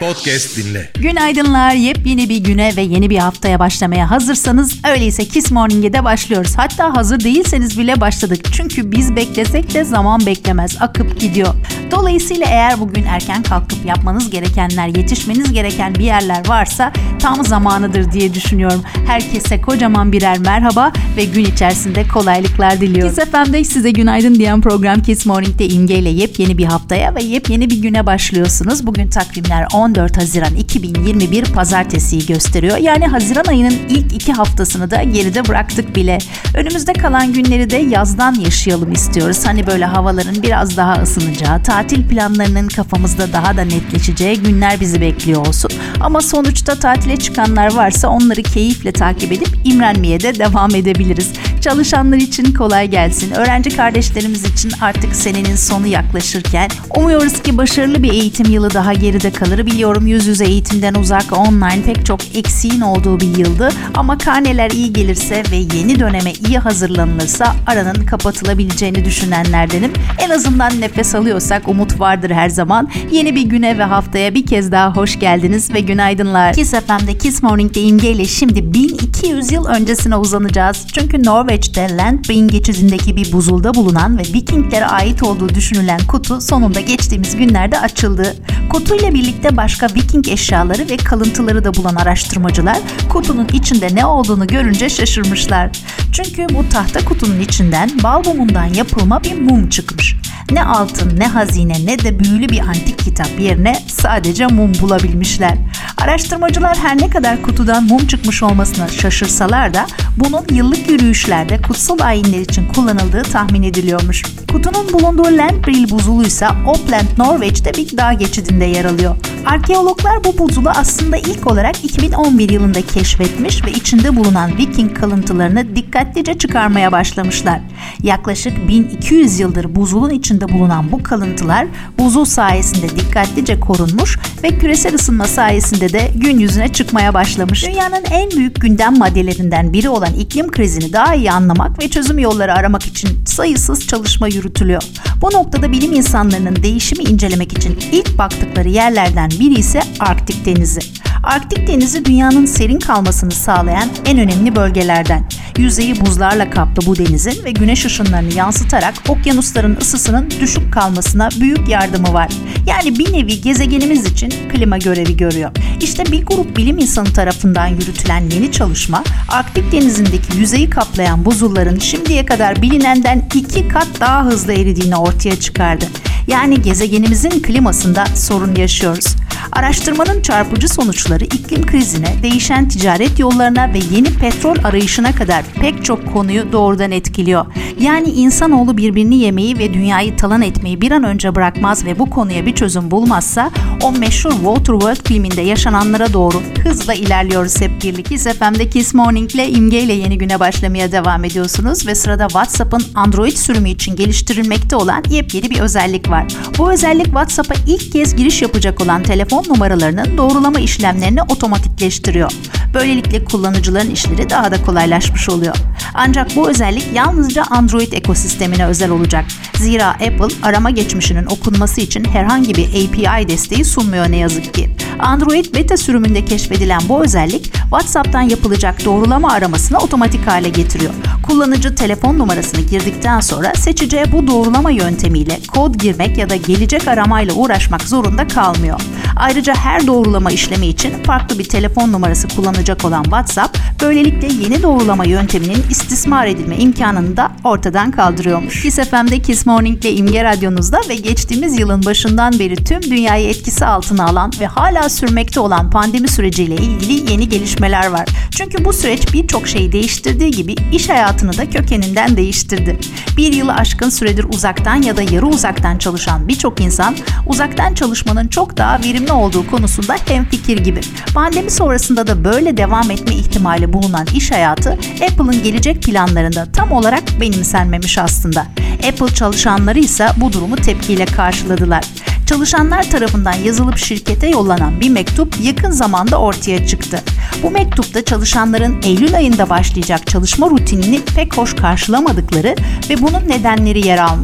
Podcast dinle. Günaydınlar, yepyeni bir güne ve yeni bir haftaya başlamaya hazırsanız öyleyse Kiss Morning'e de başlıyoruz. Hatta hazır değilseniz bile başladık. Çünkü biz beklesek de zaman beklemez, akıp gidiyor. Dolayısıyla eğer bugün erken kalkıp yapmanız gerekenler, yetişmeniz gereken bir yerler varsa tam zamanıdır diye düşünüyorum. Herkese kocaman birer merhaba ve gün içerisinde kolaylıklar diliyorum. Kiss FM'de size günaydın diyen program Kiss Morning'de İmge ile yepyeni bir haftaya ve yepyeni bir güne başlıyorsunuz. Bugün takvimler 14 Haziran 2021 Pazartesi'yi gösteriyor. Yani Haziran ayının ilk 2 haftasını da geride bıraktık bile. Önümüzde kalan günleri de yazdan yaşayalım istiyoruz. Hani böyle havaların biraz daha ısınacağı, tatil planlarının kafamızda daha da netleşeceği günler bizi bekliyor olsun. Ama sonuçta tatile çıkanlar varsa onları keyifle takip edip imrenmeye de devam edebiliriz. Çalışanlar için kolay gelsin. Öğrenci kardeşlerimiz için artık senenin sonu yaklaşırken umuyoruz ki başarılı bir eğitim yılı daha geride kalır. Biliyorum yüz yüze eğitimden uzak, online pek çok eksiğin olduğu bir yıldı. Ama karneler iyi gelirse ve yeni döneme iyi hazırlanılırsa aranın kapatılabileceğini düşünenlerdenim. En azından nefes alıyorsak umut vardır her zaman. Yeni bir güne ve haftaya bir kez daha hoş geldiniz ve günaydınlar. Kiss FM'de Kiss Morning'de İmge ile şimdi 1200 yıl öncesine uzanacağız. Çünkü Norveç'te Landbrin geçidindeki bir buzulda bulunan ve Vikinglere ait olduğu düşünülen kutu sonunda geçtiğimiz günlerde açıldı. Kutuyla birlikte başka Viking eşyaları ve kalıntıları da bulan araştırmacılar kutunun içinde ne olduğunu görünce şaşırmışlar. Çünkü bu tahta kutunun içinden bal mumundan yapılma bir mum çıkmış. Ne altın, ne hazine, ne de büyülü bir antik kitap yerine sadece mum bulabilmişler. Araştırmacılar her ne kadar kutudan mum çıkmış olmasına şaşırsalar da bunun yıllık yürüyüşlerde kutsal ayinler için kullanıldığı tahmin ediliyormuş. Kutunun bulunduğu Landbril buzulu ise Opland, Norveç'te bir dağ geçidinde yer alıyor. Arkeologlar bu buzulu aslında ilk olarak 2011 yılında keşfetmiş ve içinde bulunan Viking kalıntılarını dikkatlice çıkarmaya başlamışlar. Yaklaşık 1200 yıldır buzulun içinde bulunan bu kalıntılar buzul sayesinde dikkatlice korunmuş ve küresel ısınma sayesinde de gün yüzüne çıkmaya başlamış. Dünyanın en büyük gündem maddelerinden biri olan iklim krizini daha iyi anlamak ve çözüm yolları aramak için sayısız çalışma yürütülüyor. Bu noktada bilim insanlarının değişimi incelemek için ilk baktıkları yerlerden biri ise Arktik Denizi. Arktik Denizi dünyanın serin kalmasını sağlayan en önemli bölgelerden. Yüzeyi buzlarla kaplı bu denizin ve güneş ışınlarını yansıtarak okyanusların ısısının düşük kalmasına büyük yardımı var. Yani bir nevi gezegenimiz için klima görevi görüyor. İşte bir grup bilim insanı tarafından yürütülen yeni çalışma, Arktik Denizi'ndeki yüzeyi kaplayan buzulların şimdiye kadar bilinenden 2 kat daha hızlı eridiğini ortaya çıkardı. Yani gezegenimizin klimasında sorun yaşıyoruz. Araştırmanın çarpıcı sonuçları iklim krizine, değişen ticaret yollarına ve yeni petrol arayışına kadar pek çok konuyu doğrudan etkiliyor. Yani insanoğlu birbirini yemeyi ve dünyayı talan etmeyi bir an önce bırakmaz ve bu konuya bir çözüm bulmazsa o meşhur Waterworld filminde yaşananlara doğru hızla ilerliyoruz hep birlikte. Kiss FM'de Kiss Morning ile İmge ile yeni güne başlamaya devam ediyorsunuz ve sırada WhatsApp'ın Android sürümü için geliştirilmekte olan yepyeni bir özellik var. Bu özellik WhatsApp'a ilk kez giriş yapacak olan telefon numaralarının doğrulama işlemlerini otomatikleştiriyor. Böylelikle kullanıcıların işleri daha da kolaylaşmış oluyor. Ancak bu özellik yalnızca Android ekosistemine özel olacak. Zira Apple arama geçmişinin okunması için herhangi bir API desteği sunmuyor ne yazık ki. Android beta sürümünde keşfedilen bu özellik WhatsApp'tan yapılacak doğrulama aramasını otomatik hale getiriyor. Kullanıcı telefon numarasını girdikten sonra seçeceği bu doğrulama yöntemiyle kod girmek ya da gelecek aramayla uğraşmak zorunda kalmıyor. Ayrıca her doğrulama işlemi için farklı bir telefon numarası kullanacak olan WhatsApp, böylelikle yeni doğrulama yönteminin istismar edilme imkanını da ortadan kaldırıyormuş. Kiss FM'de Kiss Morning ile İmge Radyonuzda ve geçtiğimiz yılın başından beri tüm dünyayı etkisi altına alan ve hala sürmekte olan pandemi süreciyle ilgili yeni gelişmeler var. Çünkü bu süreç birçok şeyi değiştirdiği gibi iş hayatını da kökeninden değiştirdi. Bir yılı aşkın süredir uzaktan ya da yarı uzaktan çalışan birçok insan uzaktan çalışmanın çok daha verimli olduğu konusunda hemfikir gibi. Pandemi sonrasında da böyle devam etme ihtimali bulunan iş hayatı Apple'ın gelecek planlarında tam olarak benimsenmemiş aslında. Apple çalışanları ise bu durumu tepkiyle karşıladılar. Çalışanlar tarafından yazılıp şirkete yollanan bir mektup yakın zamanda ortaya çıktı. Bu mektupta çalışanların Eylül ayında başlayacak çalışma rutinini pek hoş karşılamadıkları ve bunun nedenleri yer almış.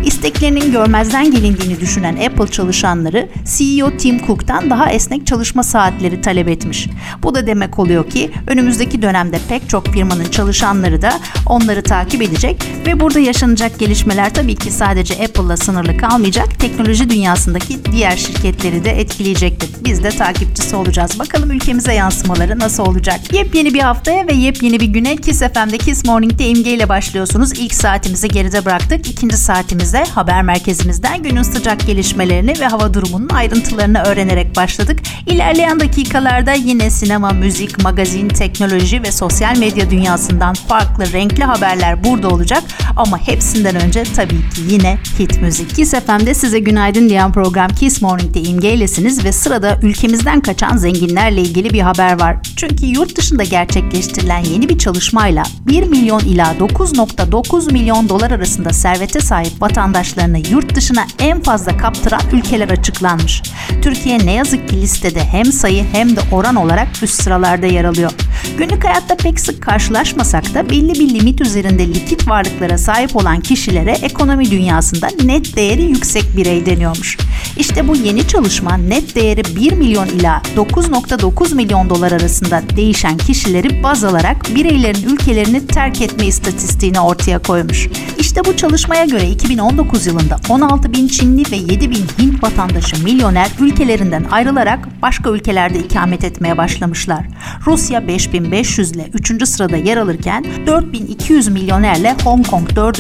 İsteklerinin görmezden gelindiğini düşünen Apple çalışanları CEO Tim Cook'tan daha esnek çalışma saatleri talep etmiş. Bu da demek oluyor ki önümüzdeki dönemde pek çok firmanın çalışanları da onları takip edecek ve burada yaşanacak gelişmeler tabii ki sadece Apple'la sınırlı kalmayacak, teknoloji dünyasındaki diğer şirketleri de etkileyecektir. Biz de takipçisi olacağız. Bakalım ülkemize yansımaları nasıl olacak? Yepyeni bir haftaya ve yepyeni bir güne Kiss FM'de Kiss Morning'de İmge ile başlıyorsunuz. İlk saatimizi geride bıraktık. İkinci saatimizde haber merkezimizden günün sıcak gelişmelerini ve hava durumunun ayrıntılarını öğrenerek başladık. İlerleyen dakikalarda yine sinema, müzik, magazin, teknoloji ve sosyal medya dünyasından farklı renkli haberler burada olacak. Ama hepsinden önce tabii ki yine hit müzik. Kiss FM'de size günaydın diyen program Kiss Morning'de İmge ilesiniz ve sırada ülkemizden kaçan zenginlerle ilgili bir haber var. Çünkü yurt dışında gerçekleştirilen yeni bir çalışmayla 1 milyon ila 9.9 milyon dolar arasında servete sahip vatandaşlarını yurt dışına en fazla kaptıran ülkeler açıklanmış. Türkiye ne yazık ki listede hem sayı hem de oran olarak üst sıralarda yer alıyor. Günlük hayatta pek sık karşılaşmasak da belli bir limit üzerinde likit varlıklara sahip olan kişilere ekonomi dünyasında net değeri yüksek birey deniyormuş. İşte bu yeni çalışma net değeri 1 milyon ila 9.9 milyon dolar arasında değişen kişileri baz alarak bireylerin ülkelerini terk etme istatistiğini ortaya koymuş. İşte bu çalışmaya göre 2019 yılında 16 bin Çinli ve 7 bin Hint vatandaşı milyoner ülkelerinden ayrılarak başka ülkelerde ikamet etmeye başlamışlar. Rusya 5500 ile 3. sırada yer alırken 4200 milyonerle Hong Kong 4.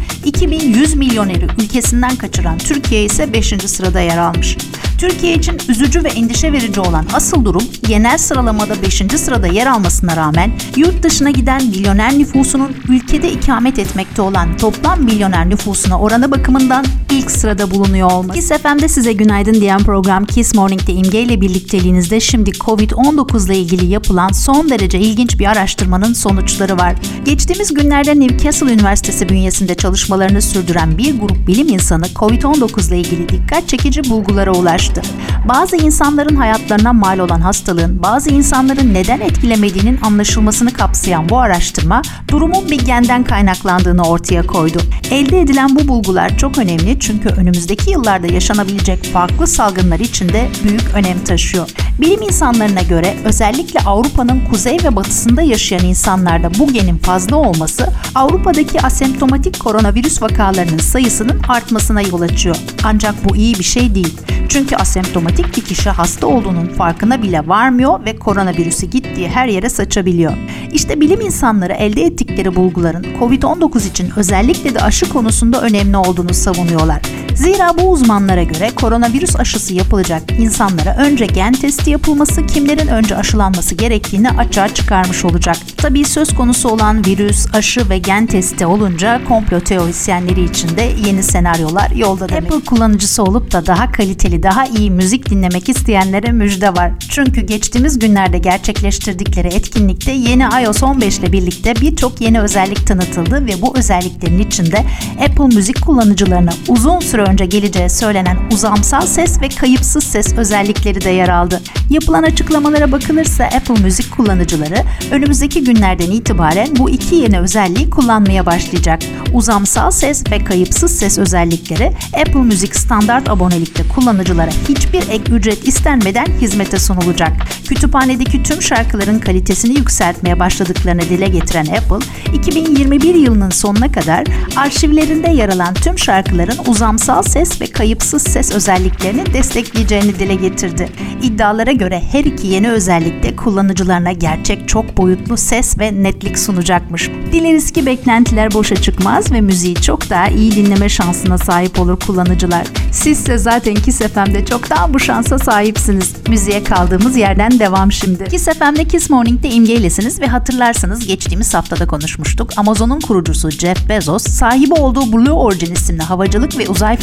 2100 milyoneri ülkesinden kaçıran Türkiye ise 5. sırada yer almış. Türkiye için üzücü ve endişe verici olan asıl durum genel sıralamada 5. sırada yer almasına rağmen yurt dışına giden milyoner nüfusunun ülkede ikamet etmekte olan toplam milyoner nüfusuna oranı bakımından ilk sırada bulunuyor olması. Kiss FM'de size günaydın diyen program Kiss Morning'de İmge ile birlikteliğinizde şimdi Covid-19 ile ilgili yapılan son derece ilginç bir araştırmanın sonuçları var. Geçtiğimiz günlerde Newcastle Üniversitesi bünyesinde çalışmalarını sürdüren bir grup bilim insanı Covid-19 ile ilgili dikkat çekici bulgulara ulaştı. Bazı insanların hayatlarına mal olan hastalığın bazı insanları neden etkilemediğinin anlaşılmasını kapsayan bu araştırma durumun bir genden kaynaklandığını ortaya koydu. Elde edilen bu bulgular çok önemli çünkü önümüzdeki yıllarda yaşanabilecek farklı salgınlar için de büyük önem taşıyor. Bilim insanlarına göre özellikle Avrupa'nın kuzey ve batısında yaşayan insanlarda bu genin fazla olması Avrupa'daki asemptomatik koronavirüs vakalarının sayısının artmasına yol açıyor. Ancak bu iyi bir şey değil. Çünkü asemptomatik bir kişi hasta olduğunun farkına bile varmıyor ve koronavirüsü gittiği her yere saçabiliyor. İşte bilim insanları elde ettikleri bulguların Covid-19 için özellikle de aşı konusunda önemli olduğunu savunuyorlar. Zira bu uzmanlara göre koronavirüs aşısı yapılacak insanlara önce gen testi yapılması, kimlerin önce aşılanması gerektiğini açığa çıkarmış olacak. Tabii söz konusu olan virüs, aşı ve gen testi olunca komplo teorisyenleri için de yeni senaryolar yolda demek. Apple kullanıcısı olup da daha kaliteli, daha iyi müzik dinlemek isteyenlere müjde var. Çünkü geçtiğimiz günlerde gerçekleştirdikleri etkinlikte yeni iOS 15 ile birlikte birçok yeni özellik tanıtıldı ve bu özelliklerin içinde Apple müzik kullanıcılarına uzun süre önce geleceği söylenen uzamsal ses ve kayıpsız ses özellikleri de yer aldı. Yapılan açıklamalara bakılırsa Apple müzik kullanıcıları önümüzdeki günlerden itibaren bu iki yeni özelliği kullanmaya başlayacak. Uzamsal ses ve kayıpsız ses özellikleri Apple Müzik standart abonelikte kullanıcılara hiçbir ek ücret istenmeden hizmete sunulacak. Kütüphanedeki tüm şarkıların kalitesini yükseltmeye başladıklarını dile getiren Apple, 2021 yılının sonuna kadar arşivlerinde yer alan tüm şarkıların uzamsal ses ve kayıpsız ses özelliklerini destekleyeceğini dile getirdi. İddialara göre her iki yeni özellik de kullanıcılarına gerçek çok boyutlu ses ve netlik sunacakmış. Dileriz ki beklentiler boşa çıkmaz ve müziği çok daha iyi dinleme şansına sahip olur kullanıcılar. Sizse zaten Kiss FM'de çoktan bu şansa sahipsiniz. Müziğe kaldığımız yerden devam şimdi. Kiss FM'de Kiss Morning'de İmge ilesiniz ve hatırlarsanız geçtiğimiz haftada konuşmuştuk. Amazon'un kurucusu Jeff Bezos, sahibi olduğu Blue Origin isimli havacılık ve uzay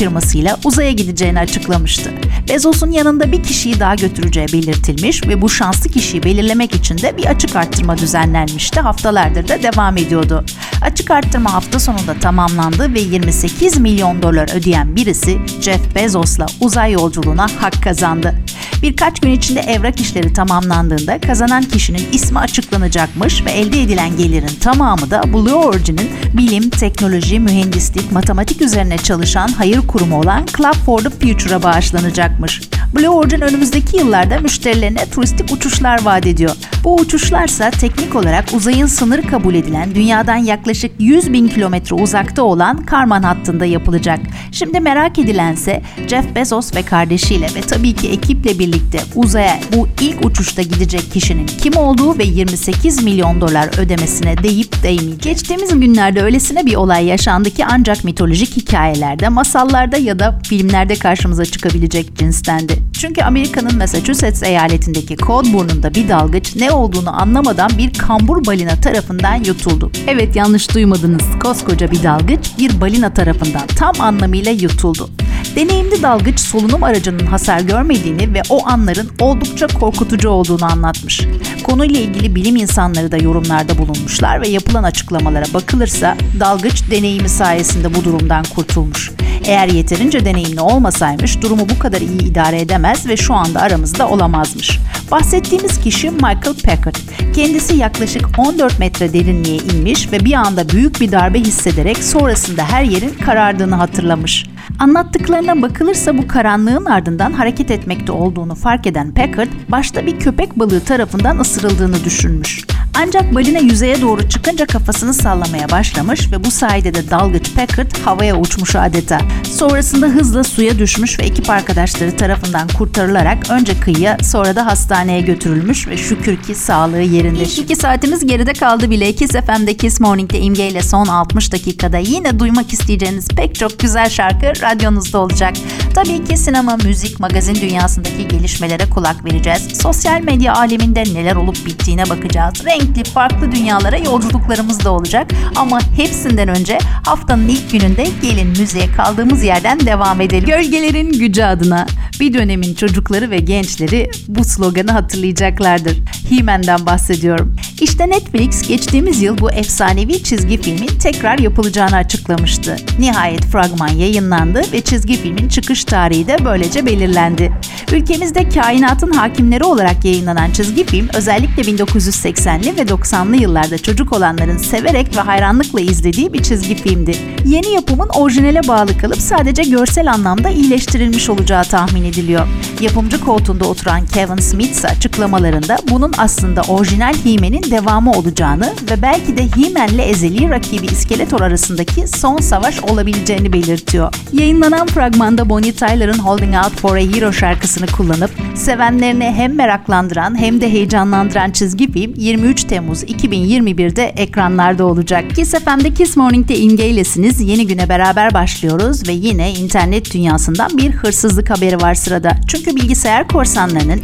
firmasıyla uzaya gideceğini açıklamıştı. Bezos'un yanında bir kişiyi daha götüreceği belirtilmiş ve bu şanslı kişiyi belirlemek için de bir açık arttırma düzenlenmişti. Haftalardır da devam ediyordu. Açık arttırma hafta sonunda tamamlandı ve 28 milyon dolar ödeyen birisi Jeff Bezos'la uzay yolculuğuna hak kazandı. Birkaç gün içinde evrak işleri tamamlandığında kazanan kişinin ismi açıklanacakmış ve elde edilen gelirin tamamı da Blue Origin'in bilim, teknoloji, mühendislik, matematik üzerine çalışan hayır kurumu olan Club for the Future'a bağışlanacakmış. Blue Origin önümüzdeki yıllarda müşterilerine turistik uçuşlar vaat ediyor. Bu uçuşlarsa teknik olarak uzayın sınırı kabul edilen dünyadan yaklaşık 100 bin kilometre uzakta olan Karman hattında yapılacak. Şimdi merak edilense Jeff Bezos ve kardeşiyle ve tabii ki ekiple birlikte uzaya bu ilk uçuşta gidecek kişinin kim olduğu ve 28 milyon dolar ödemesine değip değmeyecek. Geçtiğimiz günlerde öylesine bir olay yaşandı ki ancak mitolojik hikayelerde, masallarda ya da filmlerde karşımıza çıkabilecek cinstendi. Çünkü Amerika'nın Massachusetts eyaletindeki Code burnunda bir dalgıç ne olduğunu anlamadan bir kambur balina tarafından yutuldu. Evet, yanlış duymadınız. Koskoca bir dalgıç bir balina tarafından tam anlamıyla yutuldu. Deneyimli dalgıç solunum aracının hasar görmediğini ve o anların oldukça korkutucu olduğunu anlatmış. Konuyla ilgili bilim insanları da yorumlarda bulunmuşlar ve yapılan açıklamalara bakılırsa dalgıç deneyimi sayesinde bu durumdan kurtulmuş. Eğer yeterince deneyimli olmasaymış durumu bu kadar iyi idare edemez ve şu anda aramızda olamazmış. Bahsettiğimiz kişi Michael Packard. Kendisi yaklaşık 14 metre derinliğe inmiş ve bir anda büyük bir darbe hissederek sonrasında her yerin karardığını hatırlamış. Anlattıklarına bakılırsa bu karanlığın ardından hareket etmekte olduğunu fark eden Packard, başta bir köpek balığı tarafından ısırıldığını düşünmüş. Ancak balina yüzeye doğru çıkınca kafasını sallamaya başlamış ve bu sayede de dalgıç Packard havaya uçmuş adeta. Sonrasında hızla suya düşmüş ve ekip arkadaşları tarafından kurtarılarak önce kıyıya sonra da hastaneye götürülmüş ve şükür ki sağlığı yerinde. 2 saatimiz geride kaldı bile. Kiss FM'de Kiss Morning'de İmge ile son 60 dakikada yine duymak isteyeceğiniz pek çok güzel şarkı radyonuzda olacak. Tabii ki sinema, müzik, magazin dünyasındaki gelişmelere kulak vereceğiz. Sosyal medya aleminde neler olup bittiğine bakacağız. Renkli, farklı dünyalara yolculuklarımız da olacak. Ama hepsinden önce haftanın ilk gününde gelin müziğe kaldığımız yerden devam edelim. Gölgelerin gücü adına. Bir dönemin çocukları ve gençleri bu sloganı hatırlayacaklardır. He-Man'den bahsediyorum. İşte Netflix geçtiğimiz yıl bu efsanevi çizgi filmin tekrar yapılacağını açıklamıştı. Nihayet fragman yayınlandı ve çizgi filmin çıkış tarihi de böylece belirlendi. Ülkemizde kainatın hakimleri olarak yayınlanan çizgi film özellikle 1980'li ve 90'lı yıllarda çocuk olanların severek ve hayranlıkla izlediği bir çizgi filmdi. Yeni yapımın orijinale bağlı kalıp sadece görsel anlamda iyileştirilmiş olacağı tahmin ediliyor. Yapımcı koltuğunda oturan Kevin Smith ise açıklamalarında bunun aslında orijinal He-Man'in devamı olacağını ve belki de He-Man'le ezeli rakibi İskeletor arasındaki son savaş olabileceğini belirtiyor. Yayınlanan fragmanda Bonnie Tyler'ın Holding Out for a Hero şarkısını kullanıp sevenlerini hem meraklandıran hem de heyecanlandıran çizgi film 23 Temmuz 2021'de ekranlarda olacak. Kiss FM'de Kiss Morning'de İmge ilesiniz. Yeni güne beraber başlıyoruz ve yine internet dünyasından bir hırsızlık haberi var sırada. Çünkü bilgisayar korsanlarının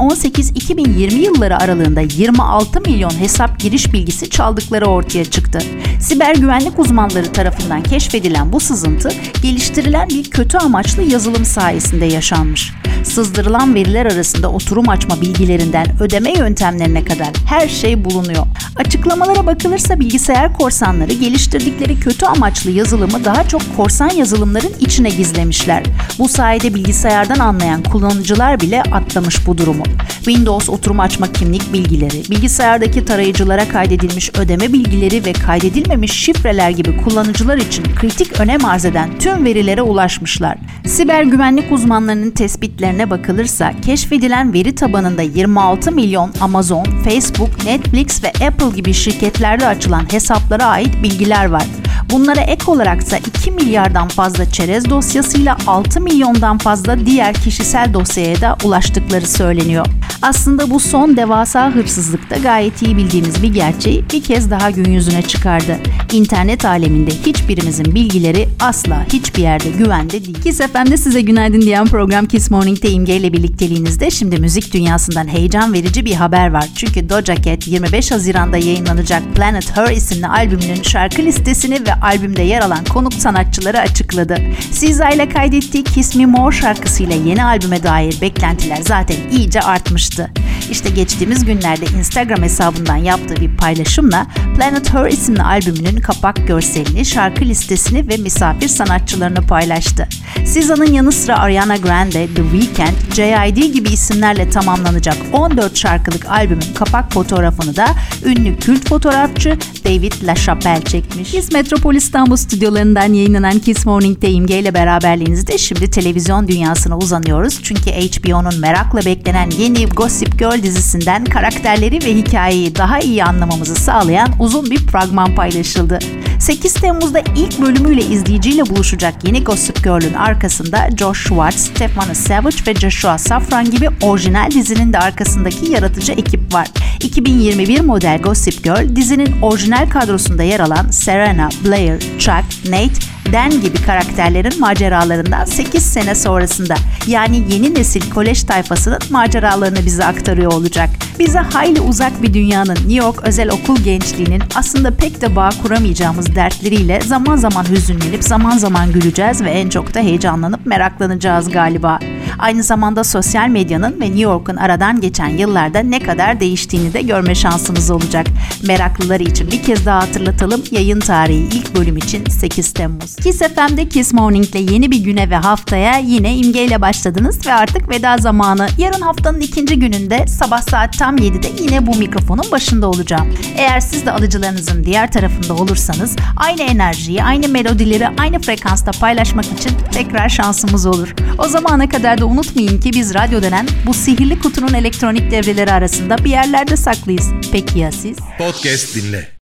2018-2020 yılları aralığında 26 milyon hesap giriş bilgisi çaldıkları ortaya çıktı. Siber güvenlik uzmanları tarafından keşfedilen bu sızıntı geliştirilen bir kötü amaçlı yazılım sayesinde yaşanmış. Sızdırılan veriler arasında oturum açma bilgilerinden ödeme yöntemlerine kadar her şey bulunuyor. Açıklamalara bakılırsa bilgisayar korsanları geliştirdikleri kötü amaçlı yazılımı daha çok korsan yazılımların içine gizlemişler. Bu sayede bilgisayardan anlayan kullanıcılar bile atlamış bu durumu. Windows oturum açma kimlik bilgileri, bilgisayardaki tarayıcılara kaydedilmiş ödeme bilgileri ve kaydedilmemiş şifreler gibi kullanıcılar için kritik önem arz eden tüm verilere ulaşmışlar. Siber güvenlik uzmanlarının tespitlerine bakılırsa keşfedilen veri tabanında 26 milyon Amazon, Facebook, Netflix ve Apple gibi şirketlerde açılan hesaplara ait bilgiler var. Bunlara ek olaraksa 2 milyardan fazla çerez dosyasıyla 6 milyondan fazla diğer kişisel dosyaya da ulaştıkları söyleniyor. Aslında bu son devasa hırsızlıkta gayet iyi bildiğimiz bir gerçeği bir kez daha gün yüzüne çıkardı. İnternet aleminde hiçbirimizin bilgileri asla hiçbir yerde güvende değil. Kiss FM'de size günaydın diyen program Kiss Morning'de İmge ile birlikteliğinizde şimdi müzik dünyasından heyecan verici bir haber var. Çünkü Doja Cat 25 Haziran'da yayınlanacak Planet Her isimli albümünün şarkı listesini ve albümde yer alan konuk sanatçıları açıkladı. SZA ile kaydettiği Kiss Me More şarkısıyla yeni albüme dair beklentiler zaten iyice artmıştı. İşte geçtiğimiz günlerde Instagram hesabından yaptığı bir paylaşımla Planet Her isimli albümünün kapak görselini, şarkı listesini ve misafir sanatçılarını paylaştı. SZA'nın yanı sıra Ariana Grande, The Weeknd, J.I.D gibi isimlerle tamamlanacak 14 şarkılık albümün kapak fotoğrafını da ünlü kült fotoğrafçı David LaChapelle çekmiş. Kiss Metropol İstanbul stüdyolarından yayınlanan Kiss Morning'de İmge ile beraberliğinizde şimdi televizyon dünyasına uzanıyoruz. Çünkü HBO'nun merakla beklenen yeni Gossip Girl dizisinden karakterleri ve hikayeyi daha iyi anlamamızı sağlayan uzun bir fragman paylaşıldı. 8 Temmuz'da ilk bölümüyle izleyiciyle buluşacak yeni Gossip Girl'ün arkasında Josh Schwartz, Stefano Savage ve Joshua Safran gibi orijinal dizinin de arkasındaki yaratıcı ekip var. 2021 model Gossip Girl, dizinin orijinal kadrosunda yer alan Serena, Blair, Chuck, Nate, Dan gibi karakterlerin maceralarından 8 sene sonrasında, yani yeni nesil kolej tayfasının maceralarını bize aktarıyor olacak. Bize hayli uzak bir dünyanın, New York özel okul gençliğinin aslında pek de bağ kuramayacağımız dertleriyle zaman zaman hüzünlenip zaman zaman güleceğiz ve en çok da heyecanlanıp meraklanacağız galiba. Aynı zamanda sosyal medyanın ve New York'un aradan geçen yıllarda ne kadar değiştiğini de görme şansımız olacak. Meraklıları için bir kez daha hatırlatalım, yayın tarihi ilk bölüm için 8 Temmuz. Kiss FM'de Kiss Morning'le yeni bir güne ve haftaya yine İmge ile başladınız ve artık veda zamanı. Yarın haftanın ikinci gününde sabah saat tam 7'de yine bu mikrofonun başında olacağım. Eğer siz de alıcılarınızın diğer tarafında olursanız aynı enerjiyi, aynı melodileri aynı frekansta paylaşmak için tekrar şansımız olur. O zamana kadar da unutmayın ki biz radyo denen bu sihirli kutunun elektronik devreleri arasında bir yerlerde saklıyız. Peki ya siz? Podcast dinle.